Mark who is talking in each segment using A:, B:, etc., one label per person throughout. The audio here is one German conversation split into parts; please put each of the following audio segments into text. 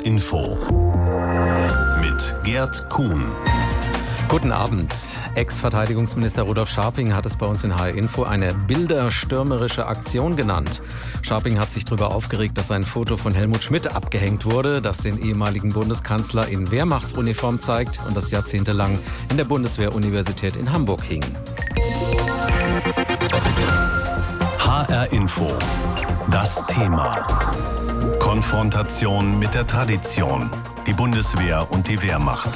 A: HR Info mit Gerd Kuhn.
B: Guten Abend. Ex-Verteidigungsminister Rudolf Scharping hat es bei uns in HR Info eine bilderstürmerische Aktion genannt. Scharping hat sich darüber aufgeregt, dass ein Foto von Helmut Schmidt abgehängt wurde, das den ehemaligen Bundeskanzler in Wehrmachtsuniform zeigt und das jahrzehntelang in der Bundeswehr-Universität in Hamburg hing.
A: HR Info. Das Thema. Konfrontation mit der Tradition. Die Bundeswehr und die Wehrmacht.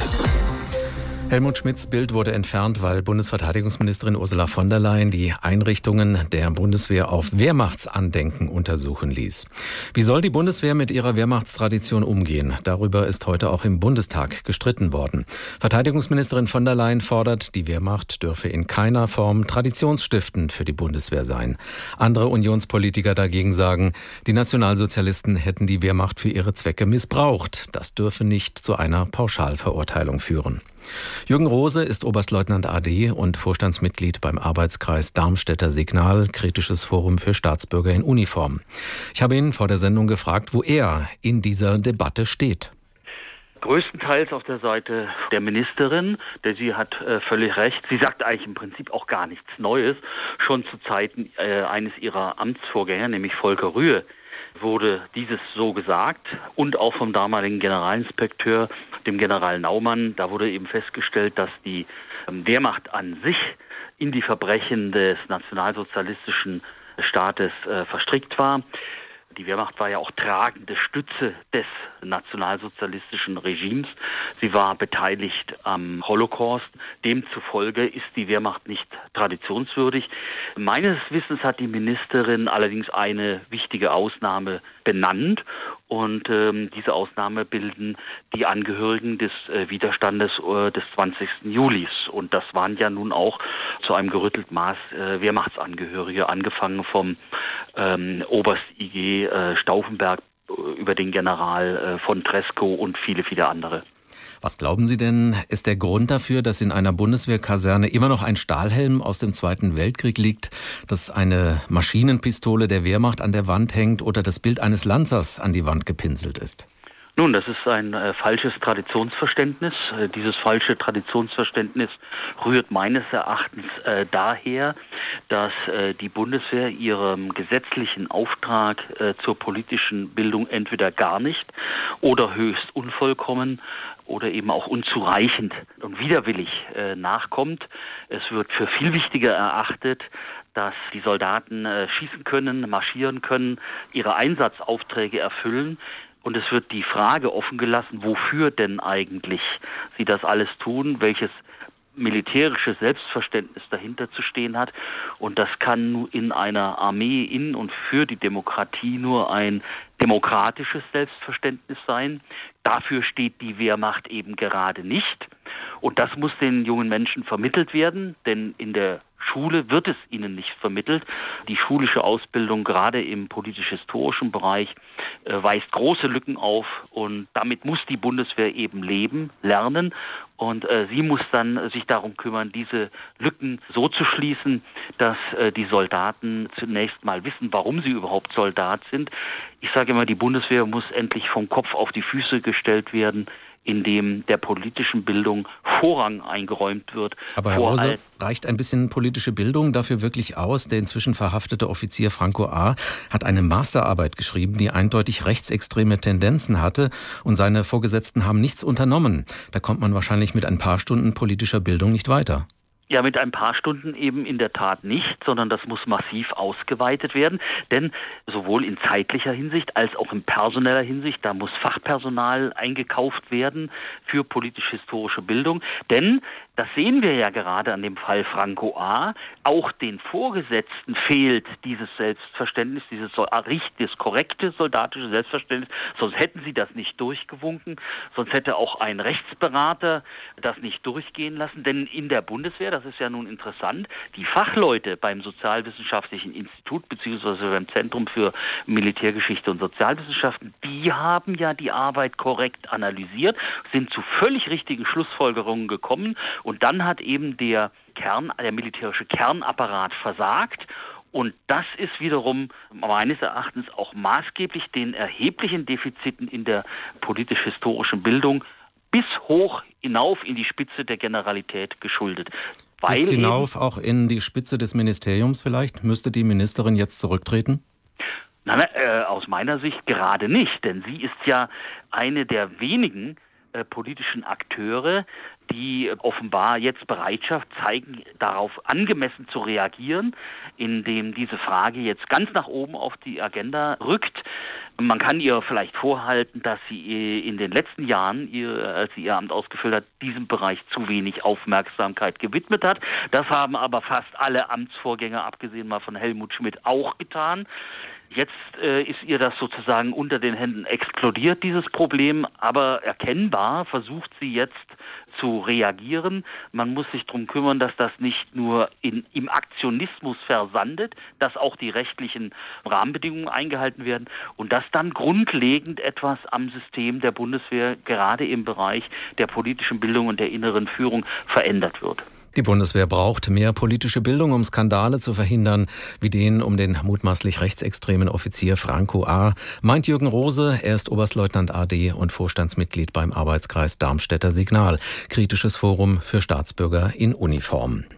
B: Helmut Schmidts Bild wurde entfernt, weil Bundesverteidigungsministerin Ursula von der Leyen die Einrichtungen der Bundeswehr auf Wehrmachtsandenken untersuchen ließ. Wie soll die Bundeswehr mit ihrer Wehrmachtstradition umgehen? Darüber ist heute auch im Bundestag gestritten worden. Verteidigungsministerin von der Leyen fordert, die Wehrmacht dürfe in keiner Form traditionsstiftend für die Bundeswehr sein. Andere Unionspolitiker dagegen sagen, die Nationalsozialisten hätten die Wehrmacht für ihre Zwecke missbraucht. Das dürfe nicht zu einer Pauschalverurteilung führen. Jürgen Rose ist Oberstleutnant AD und Vorstandsmitglied beim Arbeitskreis Darmstädter Signal, kritisches Forum für Staatsbürger in Uniform. Ich habe ihn vor der Sendung gefragt, wo er in dieser Debatte steht.
C: Größtenteils auf der Seite der Ministerin, denn sie hat völlig recht. Sie sagt eigentlich im Prinzip auch gar nichts Neues. Schon zu Zeiten eines ihrer Amtsvorgänger, nämlich Volker Rühe, wurde dieses so gesagt und auch vom damaligen Generalinspekteur, dem General Naumann. Da wurde eben festgestellt, dass die Wehrmacht an sich in die Verbrechen des nationalsozialistischen Staates verstrickt war. Die Wehrmacht war ja auch tragende Stütze des nationalsozialistischen Regimes. Sie war beteiligt am Holocaust. Demzufolge ist die Wehrmacht nicht traditionswürdig. Meines Wissens hat die Ministerin allerdings eine wichtige Ausnahme benannt. Und diese Ausnahme bilden die Angehörigen des Widerstandes des 20. Julis. Und das waren ja nun auch zu einem gerüttelten Maß Wehrmachtsangehörige, angefangen vom Oberst IG Stauffenberg über den General von Tresckow und viele, viele andere.
B: Was glauben Sie denn, ist der Grund dafür, dass in einer Bundeswehrkaserne immer noch ein Stahlhelm aus dem Zweiten Weltkrieg liegt, dass eine Maschinenpistole der Wehrmacht an der Wand hängt oder das Bild eines Lancers an die Wand gepinselt ist?
C: Nun, das ist ein falsches Traditionsverständnis. Dieses falsche Traditionsverständnis rührt meines Erachtens daher, dass die Bundeswehr ihrem gesetzlichen Auftrag zur politischen Bildung entweder gar nicht oder höchst unvollkommen oder eben auch unzureichend und widerwillig nachkommt. Es wird für viel wichtiger erachtet, dass die Soldaten schießen können, marschieren können, ihre Einsatzaufträge erfüllen. Und es wird die Frage offen gelassen, wofür denn eigentlich sie das alles tun, welches militärische Selbstverständnis dahinter zu stehen hat. Und das kann in einer Armee in und für die Demokratie nur ein demokratisches Selbstverständnis sein. Dafür steht die Wehrmacht eben gerade nicht. Und das muss den jungen Menschen vermittelt werden, denn in der Schule wird es ihnen nicht vermittelt. Die schulische Ausbildung, gerade im politisch-historischen Bereich, weist große Lücken auf und damit muss die Bundeswehr eben leben, lernen und sie muss dann sich darum kümmern, diese Lücken so zu schließen, dass die Soldaten zunächst mal wissen, warum sie überhaupt Soldat sind. Ich sage immer, die Bundeswehr muss endlich vom Kopf auf die Füße gestellt werden, indem der politischen Bildung Vorrang eingeräumt wird.
B: Aber Herr Rose, reicht ein bisschen politische Bildung dafür wirklich aus? Der inzwischen verhaftete Offizier Franco A. hat eine Masterarbeit geschrieben, die eindeutig rechtsextreme Tendenzen hatte und seine Vorgesetzten haben nichts unternommen. Da kommt man wahrscheinlich mit ein paar Stunden politischer Bildung nicht weiter.
C: Ja, mit ein paar Stunden eben in der Tat nicht, sondern das muss massiv ausgeweitet werden, denn sowohl in zeitlicher Hinsicht als auch in personeller Hinsicht, da muss Fachpersonal eingekauft werden für politisch-historische Bildung, denn das sehen wir ja gerade an dem Fall Franco A., auch den Vorgesetzten fehlt dieses Selbstverständnis, dieses korrekte soldatische Selbstverständnis, sonst hätten sie das nicht durchgewunken, sonst hätte auch ein Rechtsberater das nicht durchgehen lassen, denn in der Bundeswehr, das ist ja nun interessant, die Fachleute beim Sozialwissenschaftlichen Institut bzw. beim Zentrum für Militärgeschichte und Sozialwissenschaften, die haben ja die Arbeit korrekt analysiert, sind zu völlig richtigen Schlussfolgerungen gekommen und dann hat eben der militärische Kernapparat versagt Und das ist wiederum meines Erachtens auch maßgeblich den erheblichen Defiziten in der politisch-historischen Bildung bis hoch hinauf in die Spitze der Generalität geschuldet.
B: Bis hinauf auch in die Spitze des Ministeriums vielleicht? Müsste die Ministerin jetzt zurücktreten?
C: Nein, aus meiner Sicht gerade nicht, denn sie ist ja eine der wenigen politischen Akteure, die offenbar jetzt Bereitschaft zeigen, darauf angemessen zu reagieren, indem diese Frage jetzt ganz nach oben auf die Agenda rückt. Man kann ihr vielleicht vorhalten, dass sie in den letzten Jahren, als sie ihr Amt ausgefüllt hat, diesem Bereich zu wenig Aufmerksamkeit gewidmet hat. Das haben aber fast alle Amtsvorgänger, abgesehen mal von Helmut Schmidt, auch getan. Jetzt ist ihr das sozusagen unter den Händen explodiert, dieses Problem, aber erkennbar versucht sie jetzt zu reagieren. Man muss sich darum kümmern, dass das nicht nur im Aktionismus versandet, dass auch die rechtlichen Rahmenbedingungen eingehalten werden und dass dann grundlegend etwas am System der Bundeswehr, gerade im Bereich der politischen Bildung und der inneren Führung, verändert wird.
B: Die Bundeswehr braucht mehr politische Bildung, um Skandale zu verhindern, wie den um den mutmaßlich rechtsextremen Offizier Franco A., meint Jürgen Rose. Er ist Oberstleutnant AD und Vorstandsmitglied beim Arbeitskreis Darmstädter Signal, kritisches Forum für Staatsbürger in Uniform.